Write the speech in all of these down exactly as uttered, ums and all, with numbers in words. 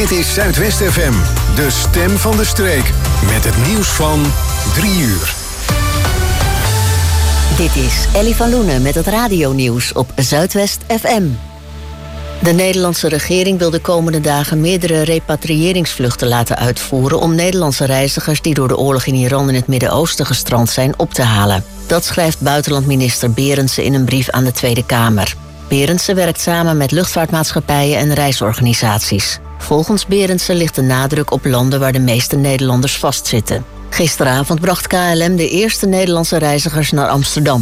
Dit is Zuidwest F M, de stem van de streek. Met het nieuws van drie uur. Dit is Ellie van Loenen met het radionieuws op Zuidwest F M. De Nederlandse regering wil de komende dagen meerdere repatriëringsvluchten laten uitvoeren om Nederlandse reizigers die door de oorlog in Iran en het Midden-Oosten gestrand zijn op te halen. Dat schrijft buitenlandminister Berendsen in een brief aan de Tweede Kamer. Berendsen werkt samen met luchtvaartmaatschappijen en reisorganisaties. Volgens Berendsen ligt de nadruk op landen waar de meeste Nederlanders vastzitten. Gisteravond bracht K L M de eerste Nederlandse reizigers naar Amsterdam.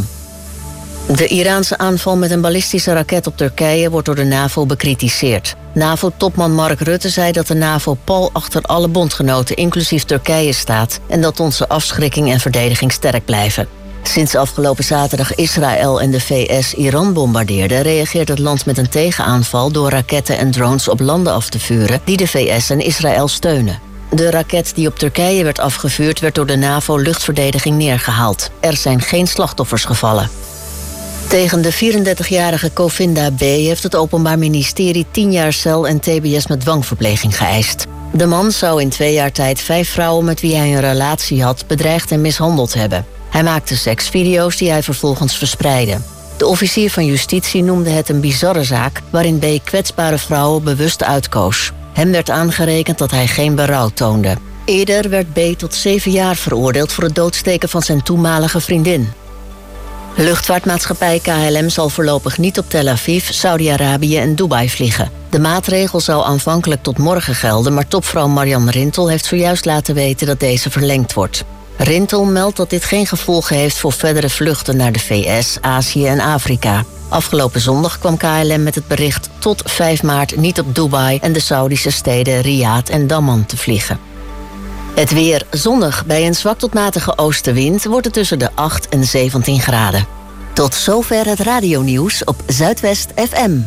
De Iraanse aanval met een ballistische raket op Turkije wordt door de NAVO bekritiseerd. NAVO-topman Mark Rutte zei dat de NAVO pal achter alle bondgenoten, inclusief Turkije, staat en dat onze afschrikking en verdediging sterk blijven. Sinds afgelopen zaterdag Israël en de V S Iran bombardeerden, reageert het land met een tegenaanval door raketten en drones op landen af te vuren die de V S en Israël steunen. De raket die op Turkije werd afgevuurd werd door de NAVO-luchtverdediging neergehaald. Er zijn geen slachtoffers gevallen. Tegen de vierendertigjarige Govinda B. heeft het Openbaar Ministerie tien jaar cel en T B S met dwangverpleging geëist. De man zou in twee jaar tijd vijf vrouwen met wie hij een relatie had bedreigd en mishandeld hebben. Hij maakte seksvideo's die hij vervolgens verspreidde. De officier van justitie noemde het een bizarre zaak waarin B. kwetsbare vrouwen bewust uitkoos. Hem werd aangerekend dat hij geen berouw toonde. Eerder werd B. tot zeven jaar veroordeeld voor het doodsteken van zijn toenmalige vriendin. Luchtvaartmaatschappij K L M zal voorlopig niet op Tel Aviv, Saudi-Arabië en Dubai vliegen. De maatregel zou aanvankelijk tot morgen gelden, maar topvrouw Marianne Rintel heeft zojuist laten weten dat deze verlengd wordt. Rintel meldt dat dit geen gevolgen heeft voor verdere vluchten naar de V S, Azië en Afrika. Afgelopen zondag kwam K L M met het bericht tot vijf maart niet op Dubai en de Saoedische steden Riyadh en Damman te vliegen. Het weer zonnig. Bij een zwak tot matige oostenwind wordt het tussen de acht en zeventien graden. Tot zover het radionieuws op Zuidwest F M.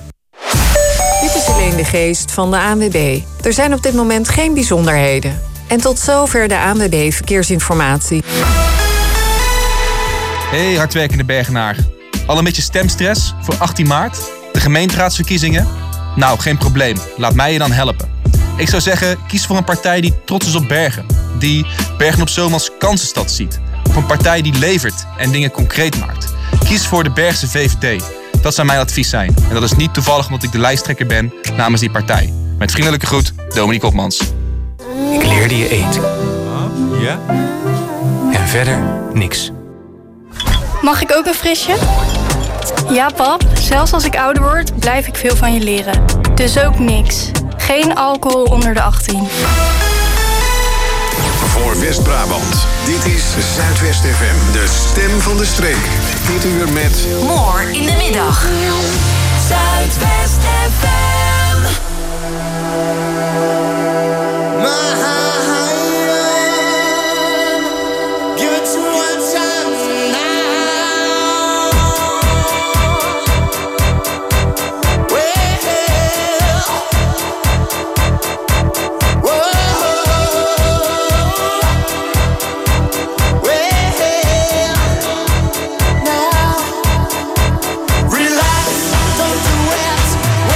Dit is Helene de Geest van de A N W B. Er zijn op dit moment geen bijzonderheden. En tot zover de A N W B Verkeersinformatie. Hey hardwerkende Bergenaar. Al een beetje stemstress voor achttien maart? De gemeenteraadsverkiezingen? Nou, geen probleem. Laat mij je dan helpen. Ik zou zeggen, kies voor een partij die trots is op Bergen. Die Bergen op Zoom als kansenstad ziet. Of een partij die levert en dingen concreet maakt. Kies voor de Bergse V V D. Dat zou mijn advies zijn. En dat is niet toevallig omdat ik de lijsttrekker ben namens die partij. Met vriendelijke groet, Dominique Hopmans. Ik leerde je eten. Ja? En verder niks. Mag ik ook een frisje? Ja, pap. Zelfs als ik ouder word, blijf ik veel van je leren. Dus ook niks. Geen alcohol onder de achttien. Voor West-Brabant, dit is Zuidwest F M, de stem van de streek. Dit uur met... More in de middag. Zuidwest F M. Give it to one time now. Well, whoa, well, now relax, don't do it.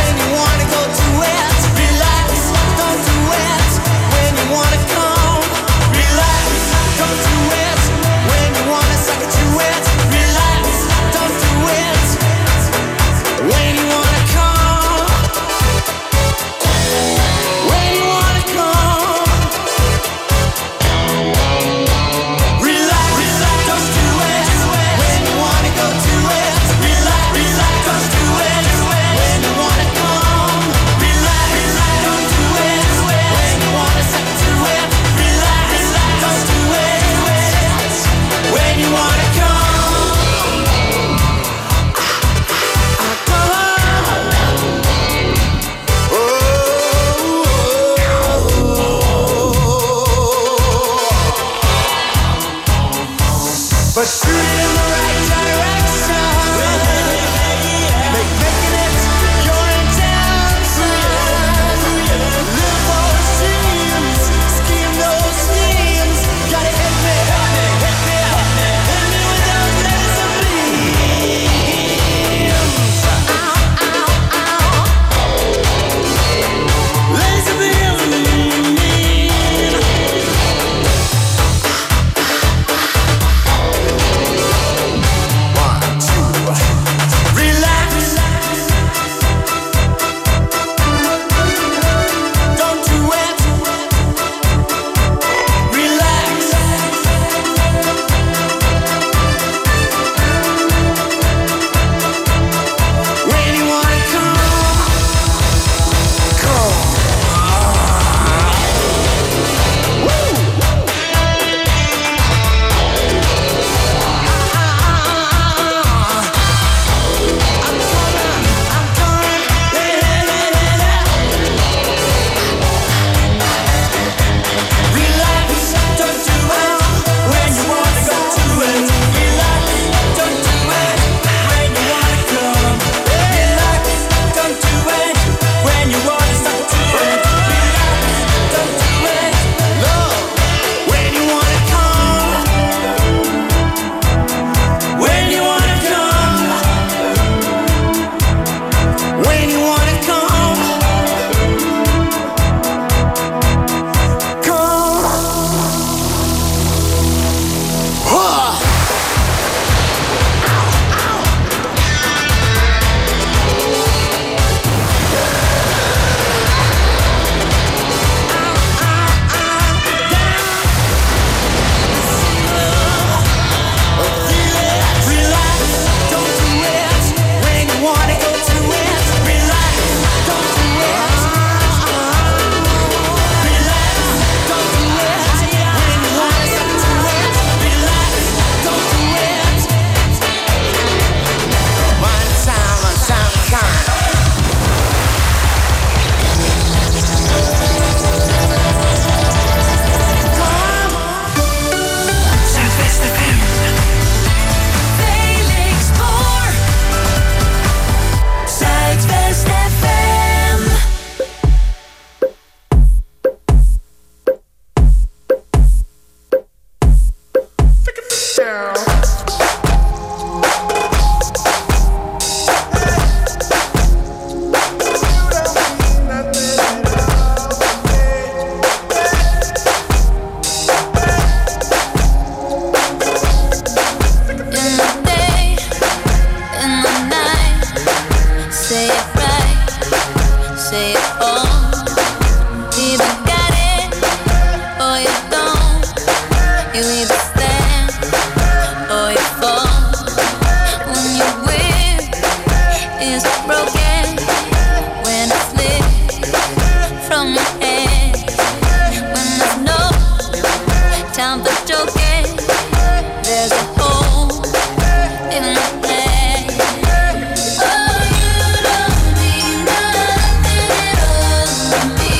say it all. Either got it or you don't. You either stand or you fall. When your whip is broken, when it slips from your hand, when there's no time for joking, there's a hole in my head. Oh, you don't mean nothing at all to me.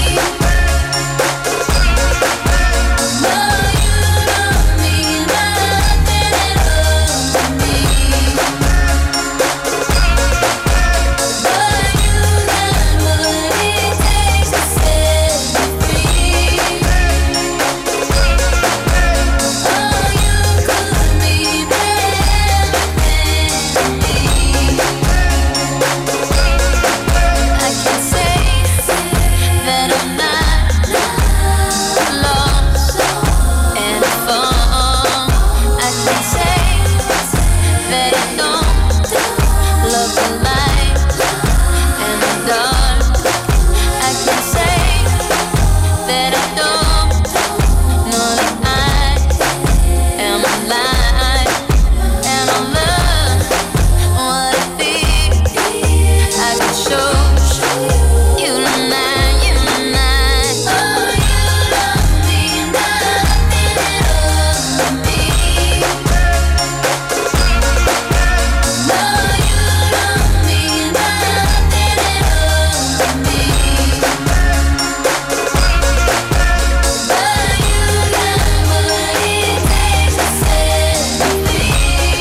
No, you don't mean nothing at all to me. But you got what it takes to set me free. Oh, you could be better than me. I can say that I'm not lost and found. I can say that I don't love the light and the dark. I can say that I don't know that I am alive and I love what I feel. I can show you tonight, you tonight. Oh, you don't mean nothing at all to me. No, you don't mean nothing at all to me. But you got what it takes to set me free.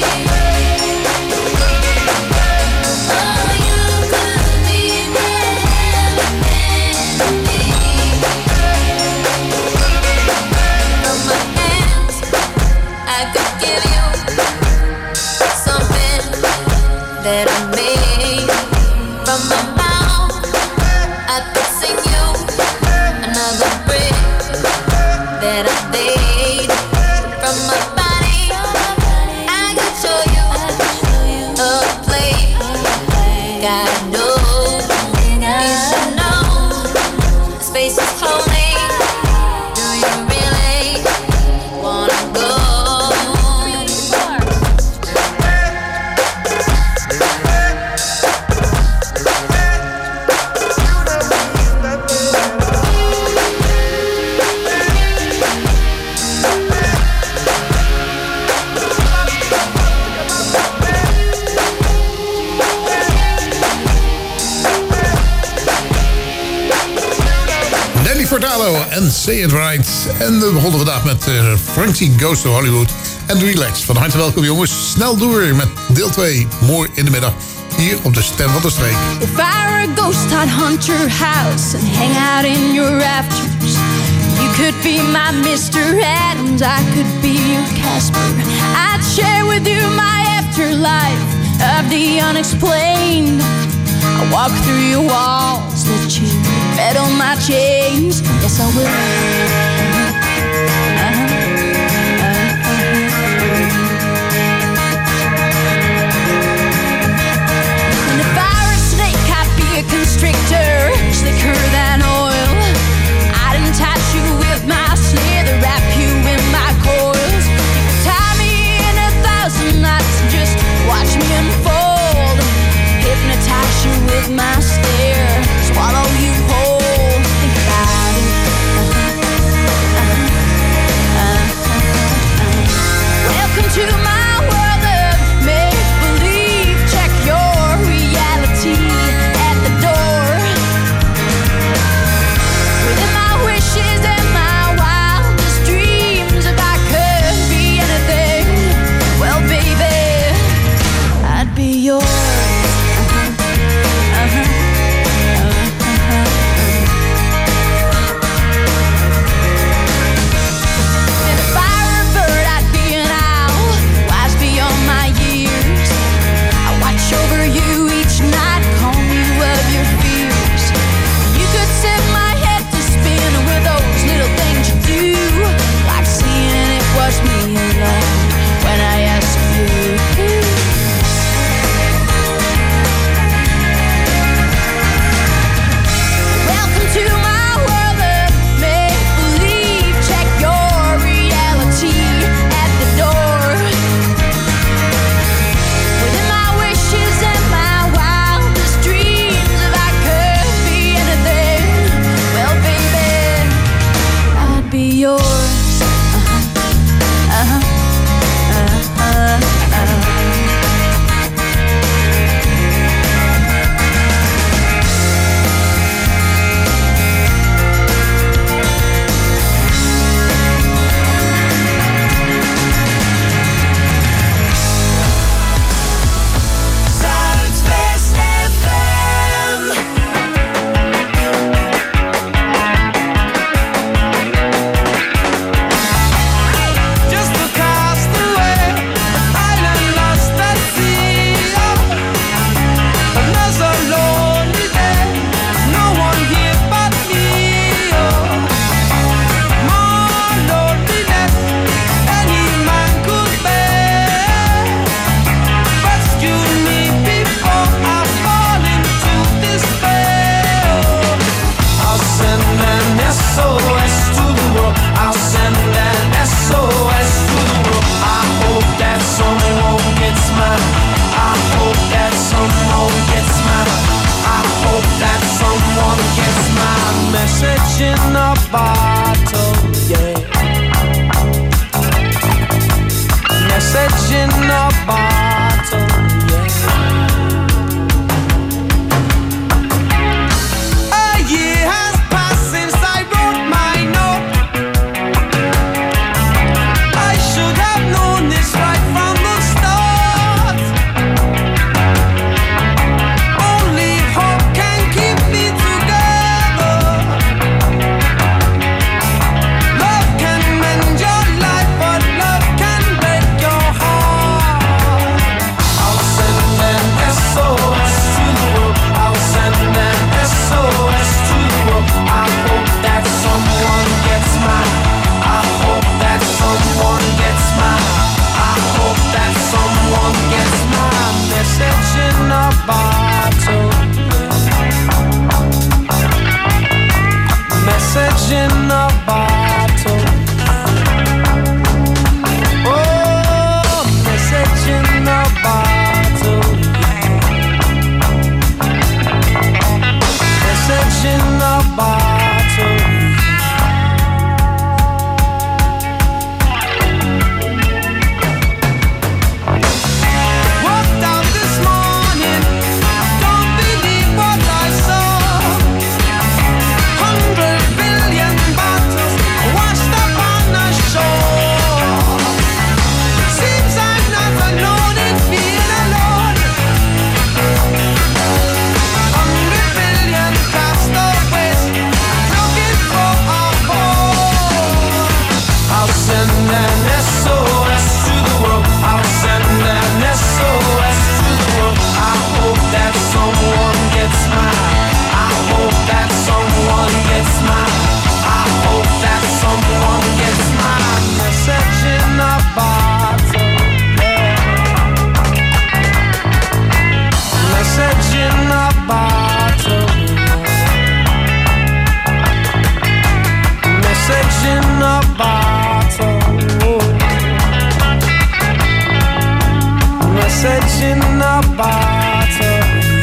Oh, you could be better than me. From my hands, I could give you something that I made. From my mouth, I could sing you another brick that I laid. From my body, I could show you a place. Gotta know, you should know, the space is holy. Do you really wanna go? Nelly Furtado en Say It Right. En we begonnen vandaag met uh, Frankie Goes to Hollywood en Relax. Van harte welkom jongens. Snel door met deel twee. Mooi in de middag. Hier op de Stem van de Streek. If I were a ghost, I'd haunt your house and hang out in your rafters. You could be my Mister Adams, I could be your Casper. I'd share with you my afterlife of the unexplained. I walk through your walls, let you rattle my chains. Yes, I will. And if I were a snake, I'd be a constrictor, slicker than oil. I'd entice you with my slither, wrap you in my coils. Tie me in a thousand knots, just watch me unfold. Hypnotize you with my stare, swallow you whole. Think about it. Uh-huh. Uh-huh. Welcome to my world of make-believe. Check your reality at the door. Within my wishes and my wildest dreams, if I could be anything, well, baby, I'd be yours. Uh-huh. Uh-huh. message in a bottle, yeah. Message in a bottle, yeah. A year has passed since I wrote my note. I should have known this right from the start. Only hope can keep me together. Love can mend your life, but love can break your heart. I'll send an S O S to the world. I'll send an S O S to the world. I hope that someone gets mine. I hope that someone gets mine. I hope that someone gets my message in a bottle. Message in a bottle. Oh, message in a bottle. Message in a bottle. Walked out this morning, don't believe what I saw. Hundred billion bottles washed up on the shore. Seems I'm not alone and feel alone. Hundred billion castaways looking for a home. I'll send an S O S to the world. I'll send an S O S to the world. I hope that someone gets mine. I hope that someone gets mine. I hope that someone gets mine. Message in a bottle. Message in a bottle. Message in a bottle. Message in a bottle.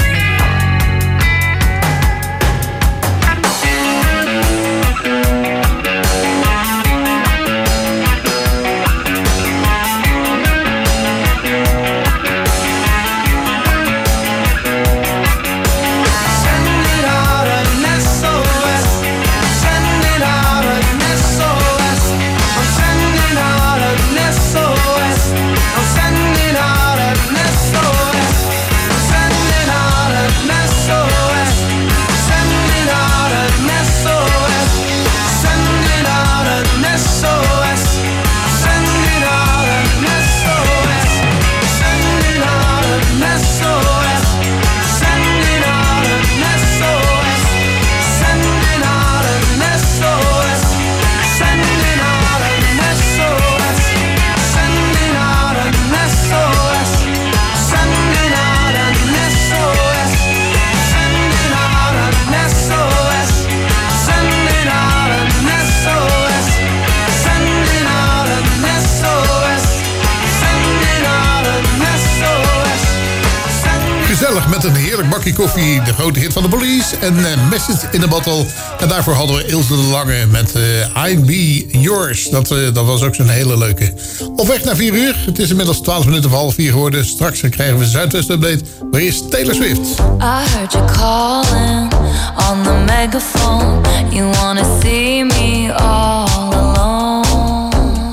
Send it out an S O S. Send it out an S O S. I'm sending out an S O S. I'm sending out an S O S. I'm sending out an S O S. Sending out an S O S. Sending out an S O S. Sending out an S O S. Sending out an S O S. Sending out an S O S. Sending out an S O S. Sending out an S O S. Sending out an S O S. Sending out an S O S. Sending out an S O S. Sending out an S O S. Sending out an S O S. Sending out an S O S. Gezellig met een heerlijk bakje koffie. De grote hit van de Police en uh, Message in a Bottle. En daarvoor hadden we Ilse de Lange met uh, I'll Be Yours. Dat, uh, dat was ook zo'n hele leuke. Op weg naar vier uur. Het is inmiddels twaalf minuten voor half vier geworden. Straks krijgen we Zuidwest Update. Waar is Taylor Swift? I heard you calling on the megaphone. You wanna see me all alone.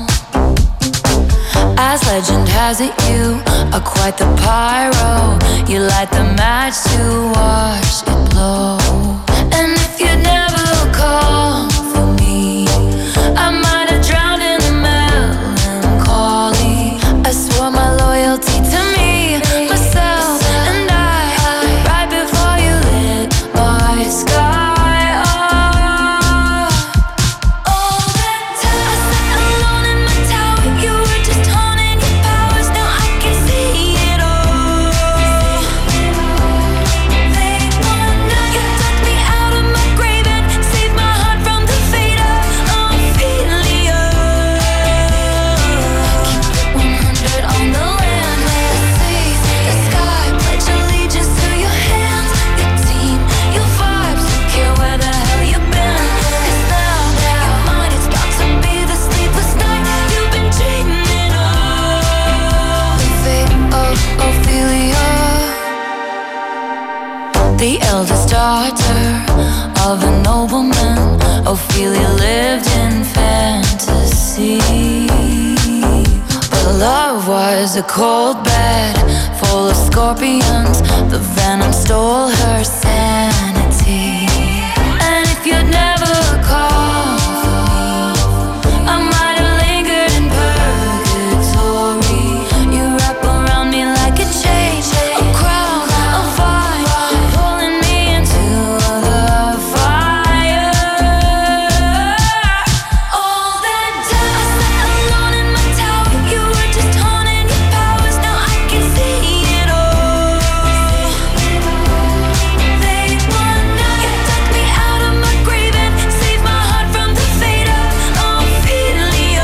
As legend has it, you are quite the pyro. You light the match to watch it blow. And if you never call for me, I might have drowned in the melancholy. I swore my loyalty to me, myself, and I. Right before you lit my sky up. All that time I sat alone in my tower. You were just honing your powers. Now I can see it all. They wanna, you took me of a nobleman. Ophelia lived in fantasy, but love was a cold bed full of scorpions. The venom stole her sanity. And if you'd never called for me, I might have lingered in purgatory. You wrap around me like a chain, a crown, a vine, pulling me into the fire. All that time I sat alone in my tower, you were just honing your powers. Now I can see it all. They wonder you took me out of my grave and saved my heart from the fate of Ophelia.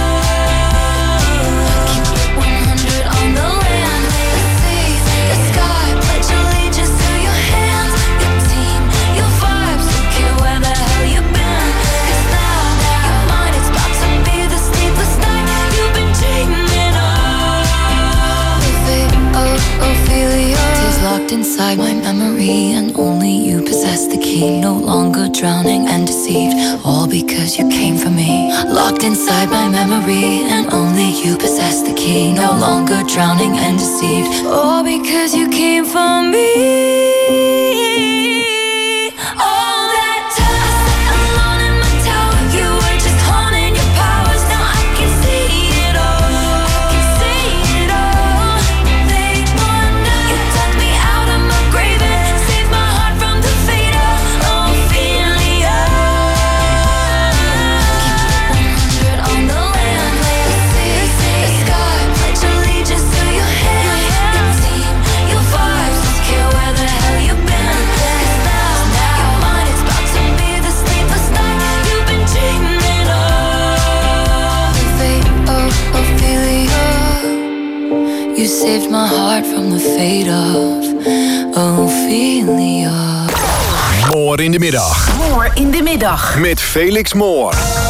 Keep one hundred on the land, the sea, the sky. Pledge allegiance to your hands, your team, your vibes. Don't care where the hell you've been, 'cause now your mind is about to be the sleepless night you've been dreaming of. The fate of Ophelia is locked inside my memory, and only you possess the key. No longer drowning and deceived, all because you came for me. Locked inside my memory, and only you possess the key. No longer drowning and deceived, all because you came for me. All that time I sat alone in my tower, you were just honing your powers. Now I can see it all. I can see it all. They wonder you took me out of my grave and saved my heart from the fate of Ophelia. Keep one hundred on the land, the sea, the sky. Pledge allegiance to your hand, your team, your vibes. Don't care where the hell you've been, 'cause now your mind is about to be the sleepless night you've been dreaming of. The fate of Ophelia, you saved my heart from the fate of Ophelia. Moor in de middag. Moor in de middag. Met Felix Moor.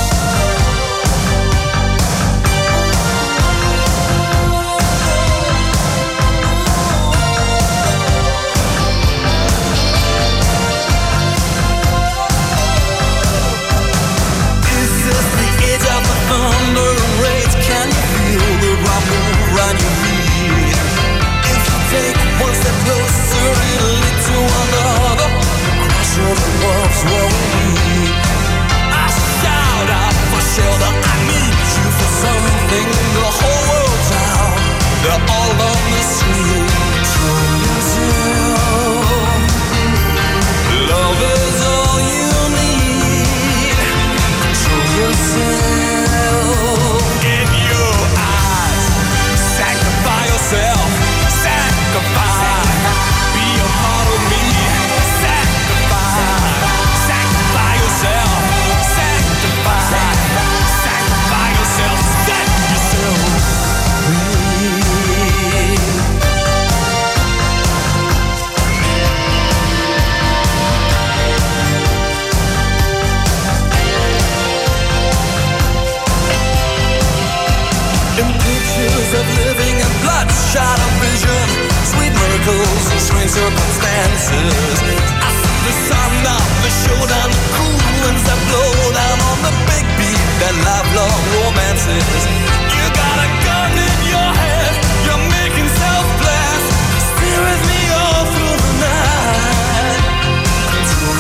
Circumstances. I see the sun of the showdown, the cool winds that blow down on the big beat, that lifelong romances. You got a gun in your head, you're making self-blast. Stay with me all through the night. Control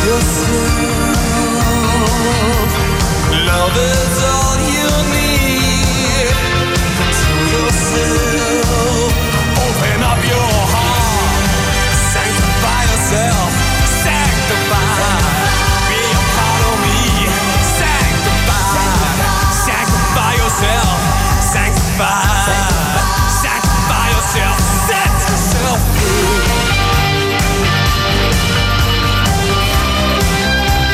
yourself. Love is all you need. Control yourself. Open up your heart. Sanctify yourself. Sanctify. Be a part of me. Sanctify. Sanctify yourself. Sanctify. Sanctify yourself. Set yourself free.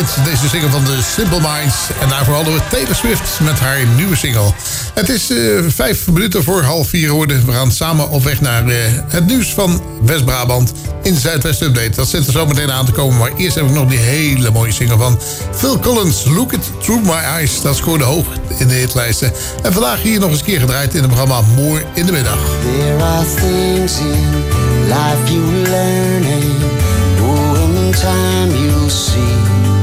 Deze single van de Simple Minds. En daarvoor hadden we Taylor Swift met haar nieuwe single. Het is uh, vijf minuten voor half vier geworden. We gaan samen op weg naar uh, het nieuws van West-Brabant in de Zuidwest Update. Dat zit er zo meteen aan te komen. Maar eerst heb ik nog die hele mooie single van Phil Collins. Look It Through My Eyes. Dat scoorde hoog in de hitlijsten. En vandaag hier nog eens een keer gedraaid in het programma Mooi in de Middag. There are things in life you learn and oh, in time you'll see.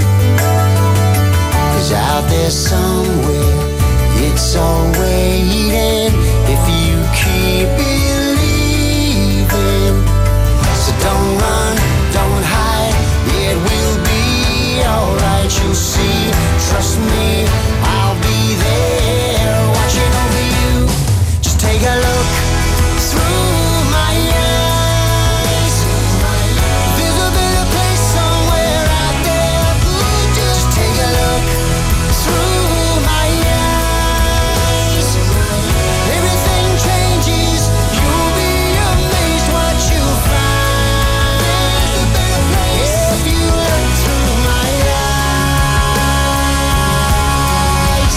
'Cause out there somewhere it's all waiting if you keep believing. So don't run, don't hide, it will be alright, you'll see. Trust me, I'll be there watching over you. Just take a look through my eyes. There's a better place somewhere out there. Just take a look through my eyes. Everything changes, you'll be amazed what you'll find. There's a better place if you look through my eyes.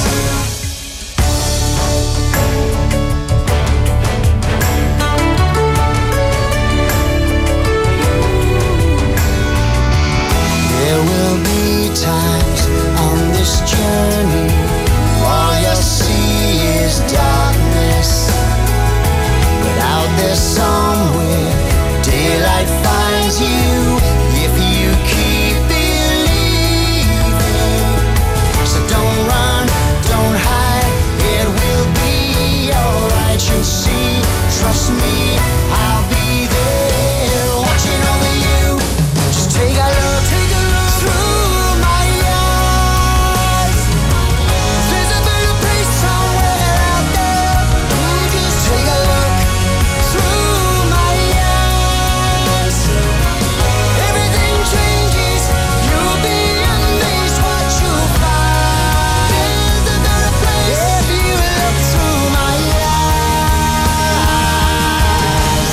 There will be times on this journey all you see is darkness. But out there somewhere daylight finds you if you keep believing. So don't run, don't hide, it will be alright, you'll see. Trust me, I'll be there watching over you. Just take a look, take a look through my eyes. There's a better place somewhere out there. You just take a look through my eyes. Everything changes, you'll be amazed what you'll find. There's a better place if you look through my eyes.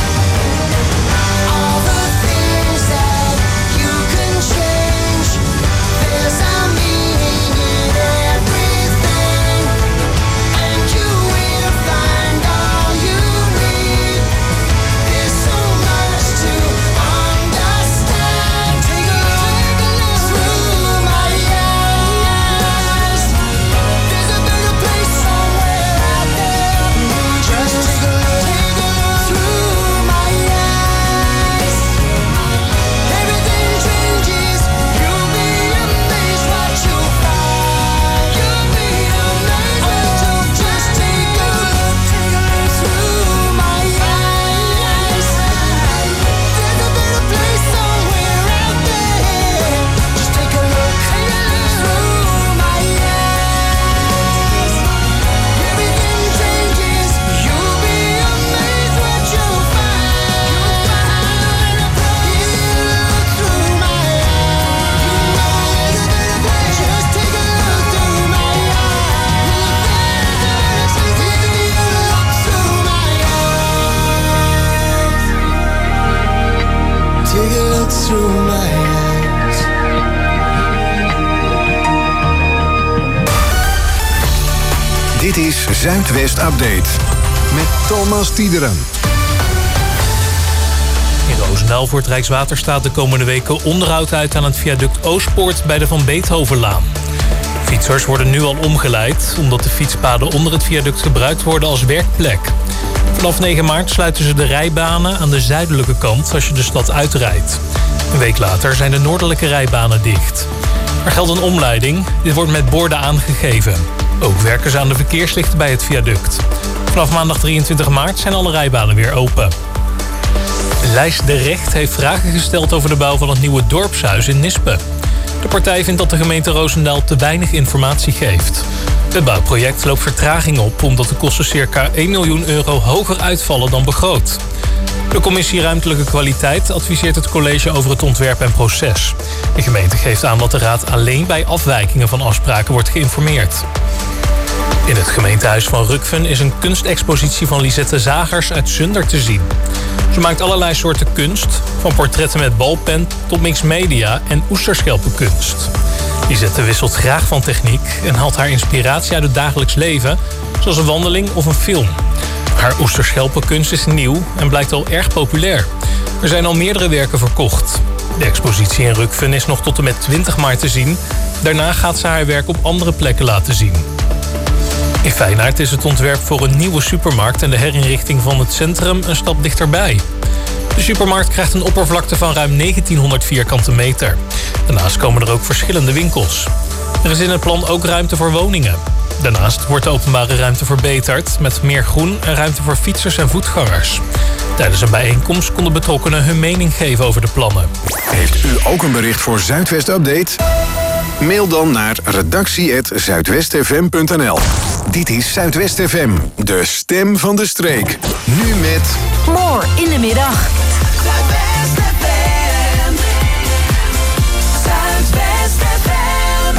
All the things that you can change, there's a meaning in everything, and you will find all you need. There's so much to understand. Take a look through my eyes. There's a better place somewhere out there. Just take a look, take a look through my eyes. Everything changes, you'll be amazed what you'll find. You'll be amazed what you'll just take a look, take a look through my eyes. There's a better place somewhere out there. Just take a look, take a look through my eyes. Everything changes, you'll be amazed what you'll find. You'll find a better place. Look through my eyes. You know there's a better place. Just take a look through my eyes. There's a better place if you look through my eyes. Take a look through my eyes. Dit is Zuidwest Update met Thomas Tiederen. In Roosendaal voert Rijkswaterstaat de komende weken onderhoud uit aan het viaduct Oostpoort bij de Van Beethovenlaan. Fietsers worden nu al omgeleid, omdat de fietspaden onder het viaduct gebruikt worden als werkplek. Vanaf negen maart sluiten ze de rijbanen aan de zuidelijke kant als je de stad uitrijdt. Een week later zijn de noordelijke rijbanen dicht. Er geldt een omleiding, dit wordt met borden aangegeven. Ook werken ze aan de verkeerslichten bij het viaduct. Vanaf maandag drieëntwintig maart zijn alle rijbanen weer open. Lijst de Recht heeft vragen gesteld over de bouw van het nieuwe dorpshuis in Nispen. De partij vindt dat de gemeente Roosendaal te weinig informatie geeft. Het bouwproject loopt vertraging op omdat de kosten circa één miljoen euro hoger uitvallen dan begroot. De commissie Ruimtelijke Kwaliteit adviseert het college over het ontwerp en proces. De gemeente geeft aan dat de raad alleen bij afwijkingen van afspraken wordt geïnformeerd. In het gemeentehuis van Rukven is een kunstexpositie van Lisette Zagers uit Zunder te zien. Ze maakt allerlei soorten kunst, van portretten met balpen tot mixed media en oesterschelpenkunst. Lisette wisselt graag van techniek en haalt haar inspiratie uit het dagelijks leven, zoals een wandeling of een film. Haar oesterschelpenkunst is nieuw en blijkt al erg populair. Er zijn al meerdere werken verkocht. De expositie in Rukven is nog tot en met twintig maart te zien. Daarna gaat ze haar werk op andere plekken laten zien. In Feyenoord is het ontwerp voor een nieuwe supermarkt en de herinrichting van het centrum een stap dichterbij. De supermarkt krijgt een oppervlakte van ruim negentienhonderd vierkante meter. Daarnaast komen er ook verschillende winkels. Er is in het plan ook ruimte voor woningen. Daarnaast wordt de openbare ruimte verbeterd met meer groen en ruimte voor fietsers en voetgangers. Tijdens een bijeenkomst konden betrokkenen hun mening geven over de plannen. Heeft u ook een bericht voor Zuidwest Update? Mail dan naar redactie apenstaartje zuidwestfm punt n l. Dit is Zuidwest F M, de stem van de streek. Nu met... More in de middag. Zuidwest F M. Zuidwest F M.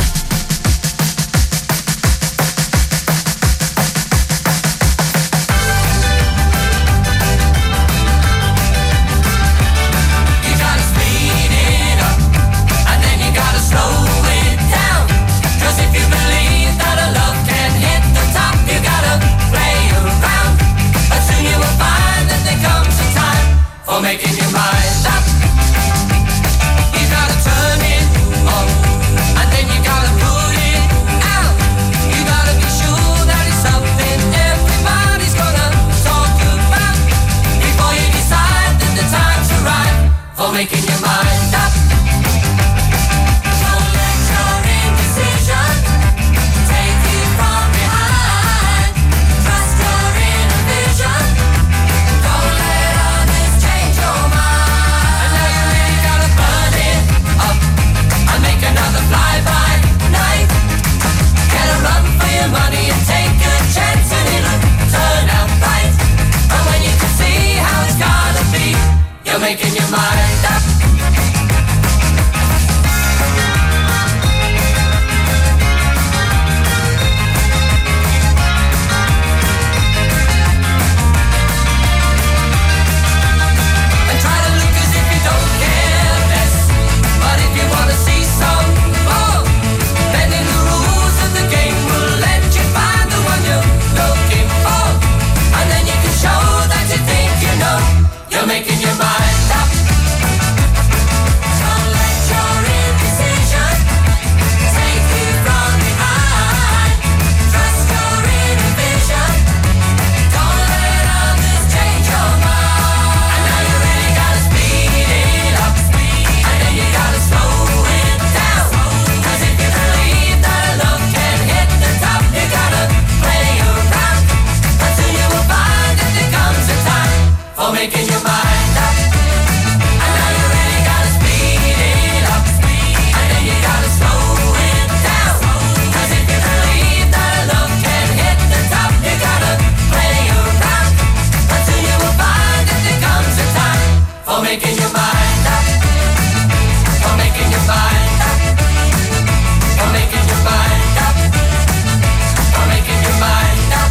You gotta speed it up, and then you gotta slow it down. 'Cause if you believe that a love can hit the top, you gotta play around. But soon you will find that there comes a time for making your mind up. You gotta turn it on, and then you gotta put it out. You gotta be sure that it's something everybody's gonna talk about before you decide that the time's right for making your mind up. Don't let your indecision take you from behind. Trust your inner vision. Don't let others change your mind. And now you really gotta burn it up and make another fly-by night. Get a run for your money and take a chance and it'll turn out right. And when you can see how it's gotta be, you're making your mind up. And try to look as if you don't care less. But if you wanna see some more, bending the rules of the game will let you find the one you're looking for. And then you can show that you think you know you're making your mind up. Don't let your indecision take you from behind. Trust your inner vision. Don't let others change your mind. And now you really gotta speed it up, and then you gotta slow it down. 'Cause if you believe that a love can hit the top, you gotta play around. But soon you will find that there comes a time for making your mind up. And now you really gotta speed it up, and then you gotta slow it down. 'Cause if you believe that a love can hit the top, you gotta play around. But soon you will find that there comes a time for making your mind up. For making your mind up. For making your mind up. For making your mind up.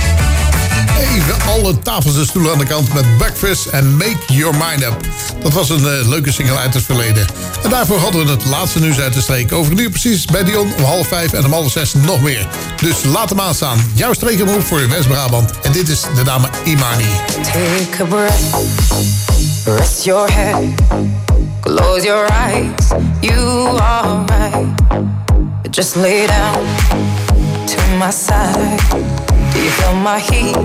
Even alle tafels en stoelen aan de kant met Breakfast en Make Your Mind Up. Dat was een uh, leuke single uit het verleden. En daarvoor hadden we het laatste nieuws uit de streek. Over een uur precies bij Dion om half vijf en om half zes nog meer. Dus laat hem aanstaan. Jouw streekomroep voor West-Brabant. En dit is de dame Imani. Take a breath, rest your head, close your eyes, you are right. Just lay down to my side. Do you feel my heat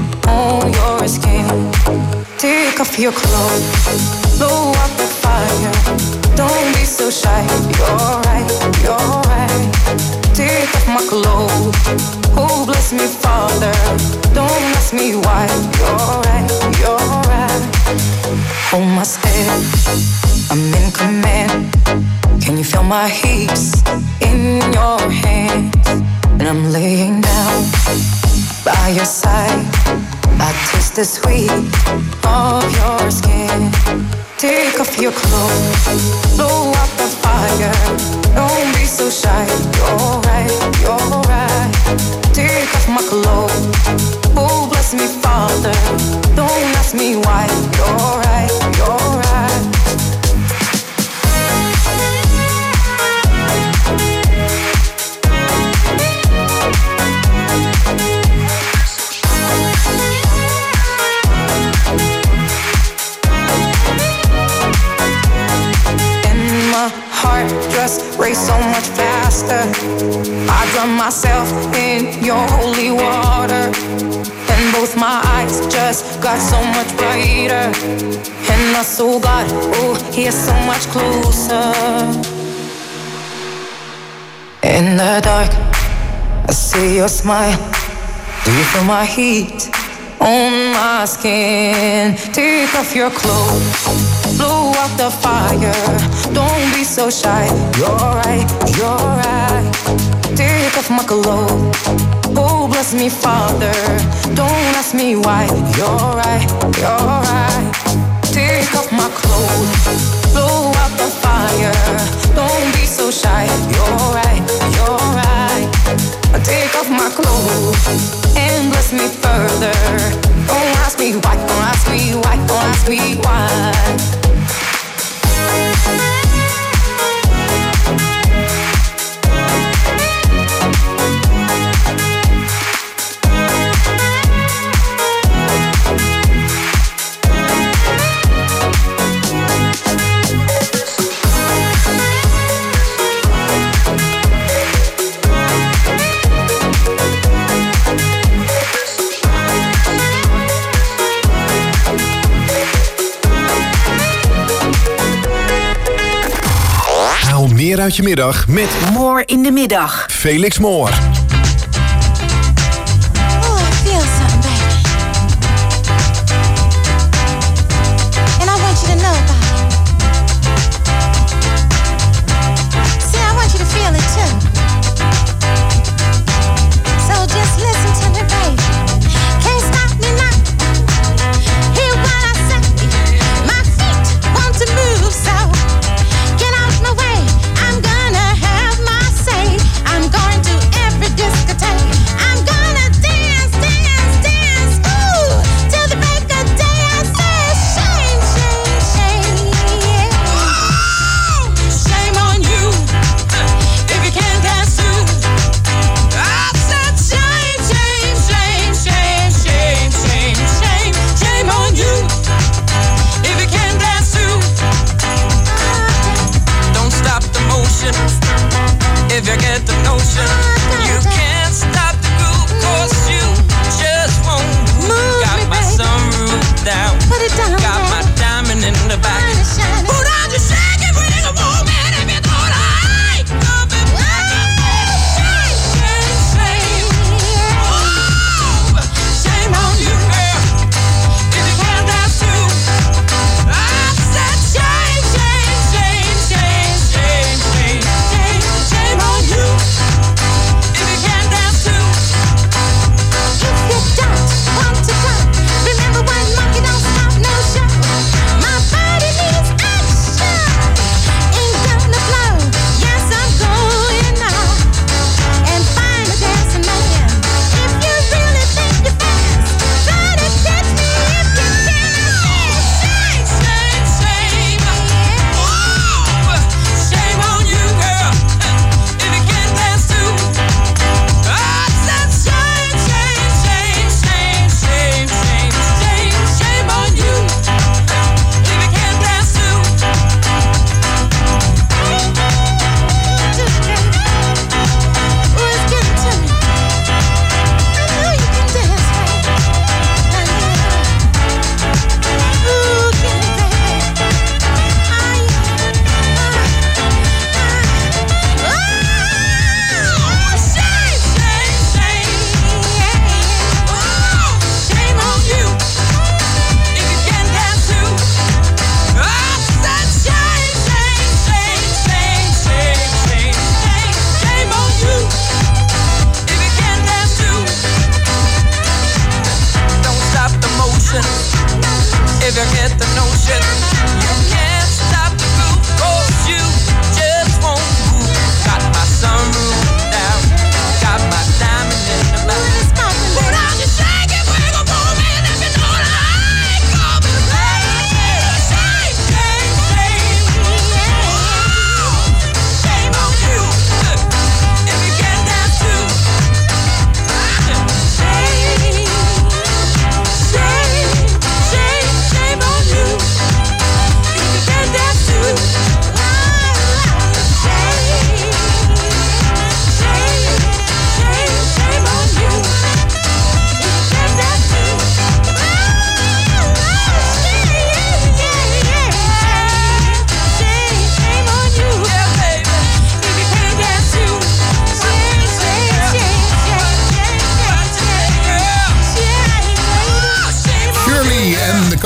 on your skin? Take off your clothes, blow up the fire. Don't be so shy, you're right, you're right. Take off my clothes, oh bless me Father. Don't ask me why, you're right, you're right. Hold my step, I'm in command. Can you feel my hips in your hands? And I'm laying down by your side. I taste the sweet of your skin. Take off your clothes, blow up the fire. Don't be so shy, you're right, you're right. Take Take off my clothes. Oh, bless me, Father. Don't ask me why. You're right, you're right. Heart just race so much faster. I drown myself in your holy water, and both my eyes just got so much brighter. And I saw God, oh, He is so much closer. In the dark, I see your smile. Do you feel my heat on my skin? Take off your clothes, blow out the fire. Don't be so shy. You're right, you're right. Take off my clothes. Oh, bless me, Father. Don't ask me why. You're right, you're right. Take off my clothes, blow out the fire. Don't be so shy. You're right, you're right. Take off my clothes and bless me further. Don't ask me why, don't ask me why, don't ask me why. Meer uit je middag met Moor in de middag. Felix Moor. Oh, I feel something, baby. And I want you to know about it. See, I want you to feel it too. So just listen to me, baby. Can't stop me now. Hear what I say. My feet want to move, so get out my way. I'm gonna have my say. I'm going to every discotheque. I'm gonna dance, dance, dance, ooh, till the break of day. I say shame, shame, shame, yeah. Oh, shame on you if you can't dance too. I said shame, shame, shame, shame, shame, shame, shame, shame on you if you can't dance too. Don't stop the motion if you get the notion. You can't stop the groove, cause you just won't move. Got my sunroof down, got my diamond in the back. Put on your shake and bring a woman if you thought I up and back. Shame, shame, shame. Oh, shame on you, girl, if you can't dance too. I said shame, shame, shame, shame, shame, shame, shame, shame on you if you can't dance too. If you don't want to go, remember one monkey don't stop no show. My body needs action, ain't gonna flow. Yes, I'm going now and find a dancing man. If you really think you're fast, try to catch me if you can. Shame, Shame, shame. Whoa, shame on you, girl, if you can't dance too. I said shame, shame, shame, shame, shame, shame, shame, shame on you if you can't dance too. Ooh, it's getting to me. I know you can dance, baby. I know. Ooh, get it, baby. Ah, yeah. Oh, shame, shame, shame. Oh, shame on you if you can't dance too. I said shame, shame, shame, shame, shame, shame, shame, shame on you if you can't dance too. Don't stop the motion if you get the notion. You can't stop the groove, cause you just won't move. Got my sunroof down, got my diamond in the back.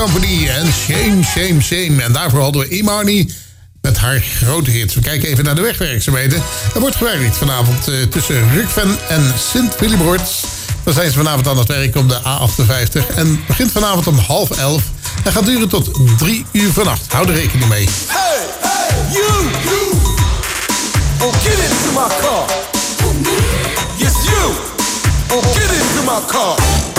Company en Shame, Shame, Shame. En daarvoor hadden we Imani met haar grote hits. We kijken even naar de wegwerkzaamheden. Er wordt gewerkt vanavond uh, tussen Rukven en Sint-Willibroorts. Dan zijn ze vanavond aan het werk op de A achtenvijftig. En begint vanavond om half elf. En gaat duren tot drie uur vannacht. Hou er rekening mee. Hey, hey, you, you. Oh, get into my car. Yes, you. Oh, get into my car.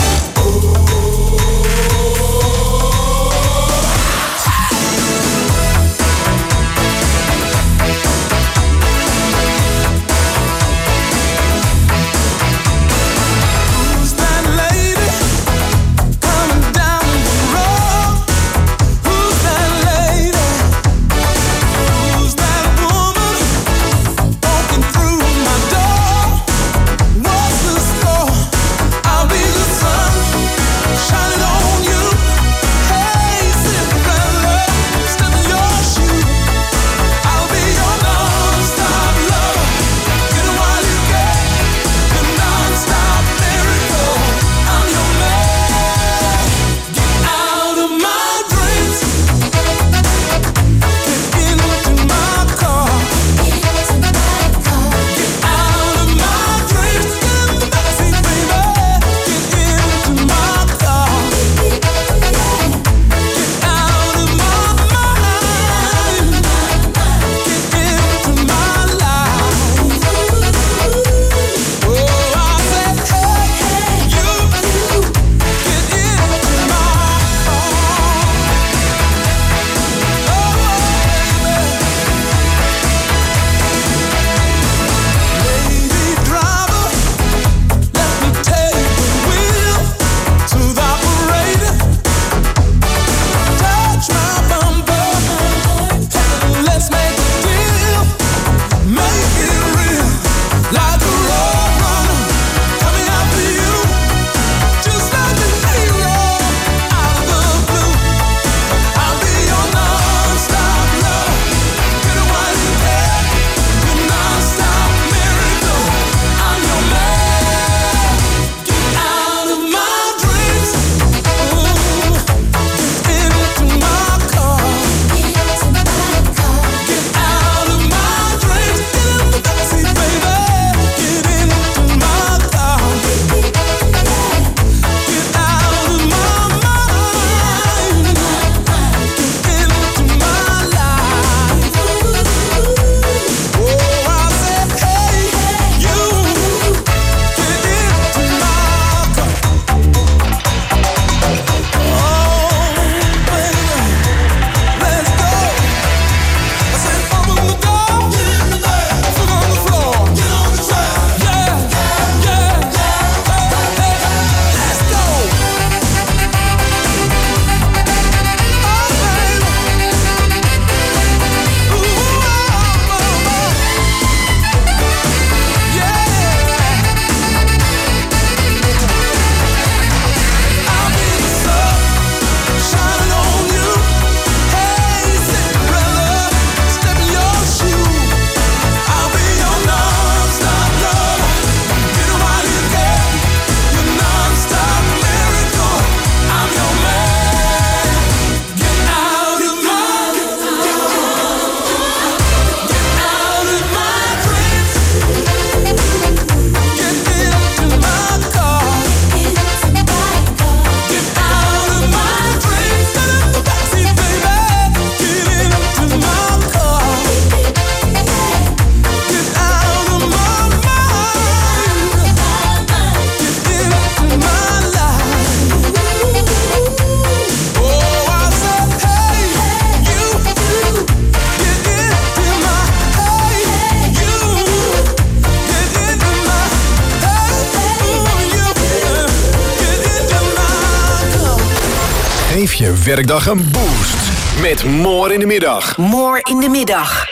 Geef je werkdag een boost met More in de Middag. More in de Middag.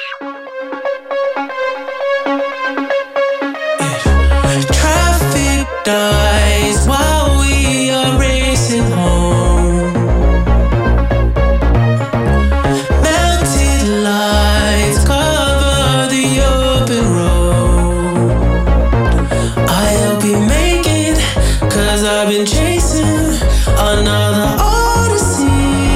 Traffic dies while we are racing home. Melted lights cover the open road. I hope you make it, cause I've been chasing another odyssey.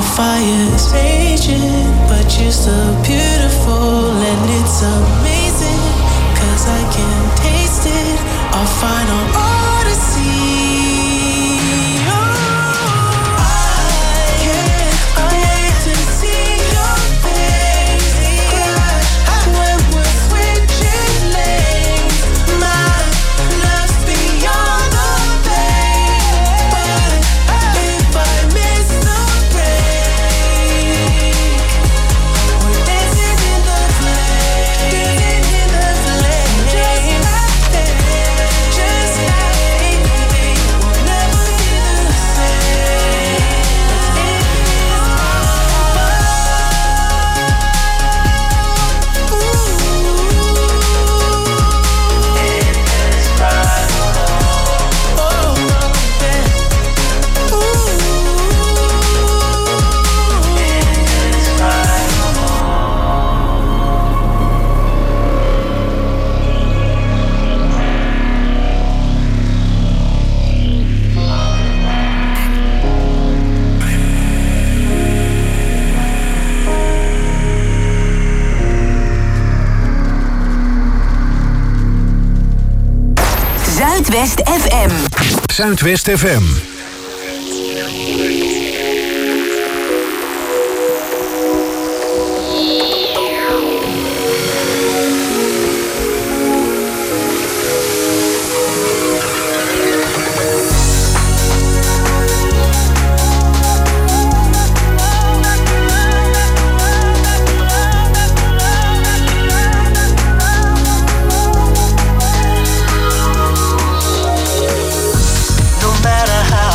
The fire's raging, but you're still beautiful, and it's amazing, cause I can taste it, our final odyssey. Oh, I can't wait to see your face crash when we're switching lanes. My love's beyond the pain, but if I miss the break, we're dancing in the flame, dancing in the flame, just like that, just like we'll never be the same. Zuidwest F M. Zuidwest F M. No matter how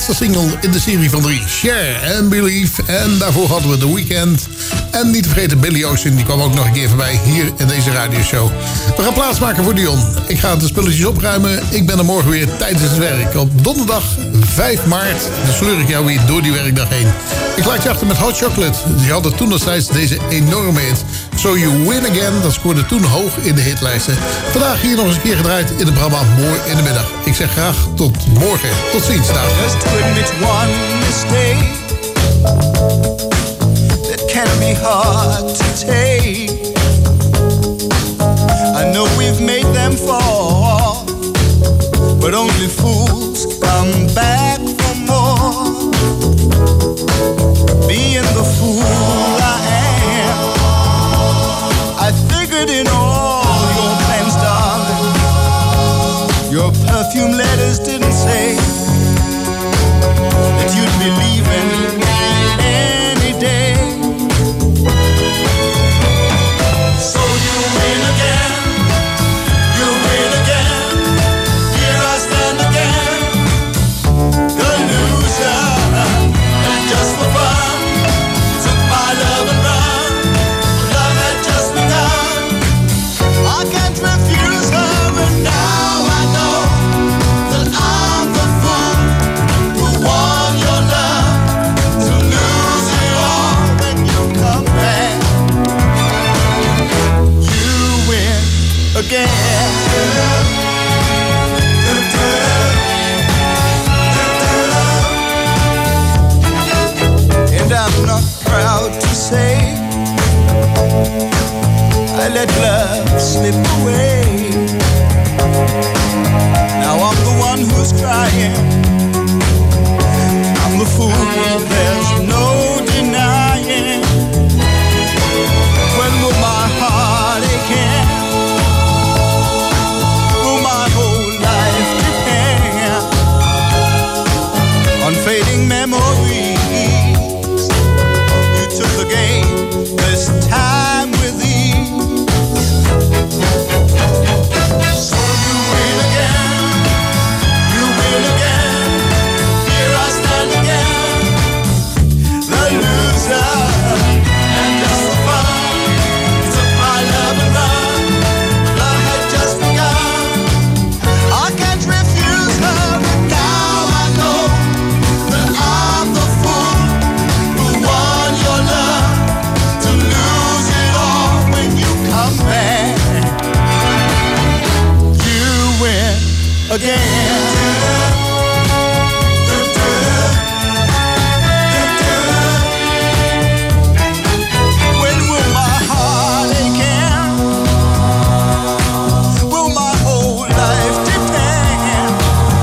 laatste single in de serie van drie. Share and Believe. En daarvoor hadden we The Weeknd. En niet te vergeten Billy Ocean, die kwam ook nog een keer voorbij hier in deze radioshow. We gaan plaatsmaken voor Dion. Ik ga de spulletjes opruimen. Ik ben er morgen weer tijdens het werk. Op donderdag vijf maart. Dan sleur ik jou weer door die werkdag heen. Ik laat je achter met Hot Chocolate. Die hadden toen destijds deze enorme hit. So You Win Again. Dat scoorde toen hoog in de hitlijsten. Vandaag hier nog eens een keer gedraaid in het programma Mooi in de Middag. Ik zeg graag tot morgen. Tot ziens. Dag. Just to admit one mistake that can be hard to take. I know we've made them fall, but only fools come back for more. Being the fool I am, I figured in all your plans, darling, your perfume letters didn't say that you'd be leaving any day. So you win again, you win again. Here I stand again, the loser. And just for fun, took my love and run. Love had just begun. I can't refuse her, and now I know that I'm the fool who won your love, to lose it all when you come back. You win again. And I'm not proud to say I let love slip away. Now I'm the one who's crying. I'm the fool, there's no denying. When will my heart again? Will my whole life depend on fading memories? You took the game this time with ease. So you win again, you win again. Here I stand again, the loser. And just for fun, you took my love and run. Love had just begun. I can't refuse her, but now I know that I'm the fool who won your love, to lose it all when you come back. You win again. When will my heart again? Will my whole life depend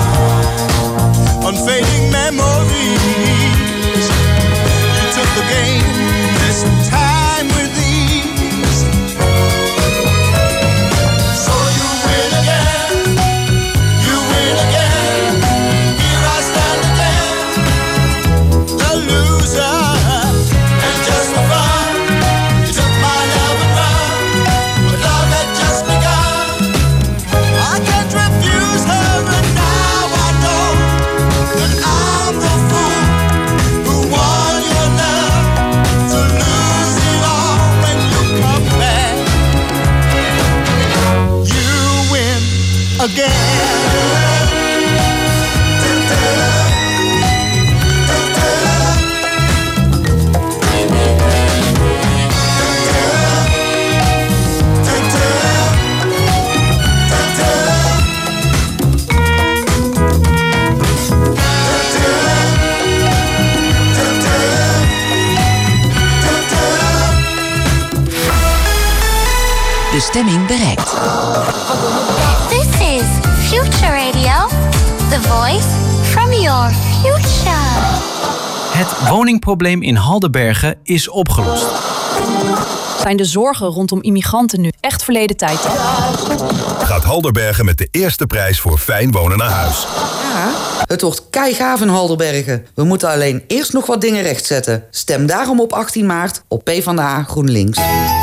on fading memories? You took the game this time with ease. So you win again, you win again. Here I stand again, the loser. And just for fun, you took my love and run. But love had just begun. I can't refuse her, and now I know that I'm the fool who won your love, to lose it all when you come back. You win again. De stemming bereikt. This is Future Radio, the voice from your future. Het woningprobleem in Haldenbergen is opgelost. Zijn de zorgen rondom immigranten nu echt verleden tijd? Gaat Haldenbergen met de eerste prijs voor fijn wonen naar huis. Ja, het wordt keigaaf in Haldenbergen. We moeten alleen eerst nog wat dingen rechtzetten. Stem daarom op achttien maart op PvdA GroenLinks.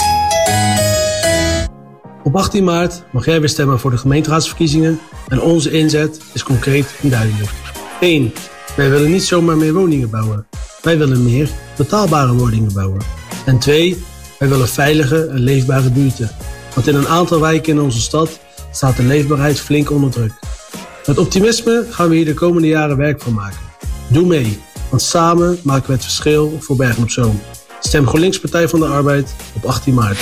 Op achttien maart mag jij weer stemmen voor de gemeenteraadsverkiezingen en onze inzet is concreet en duidelijk. één. Wij willen niet zomaar meer woningen bouwen. Wij willen meer betaalbare woningen bouwen. En twee, wij willen veilige en leefbare buurten. Want in een aantal wijken in onze stad staat de leefbaarheid flink onder druk. Met optimisme gaan we hier de komende jaren werk van maken. Doe mee, want samen maken we het verschil voor Bergen op Zoom. Stem GroenLinks Partij van de Arbeid op achttien maart.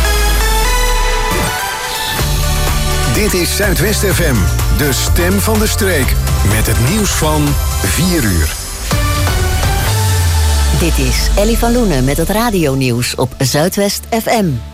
Dit is Zuidwest F M, de stem van de streek. Met het nieuws van vier uur. Dit is Ellie van Loenen met het radionieuws op Zuidwest F M.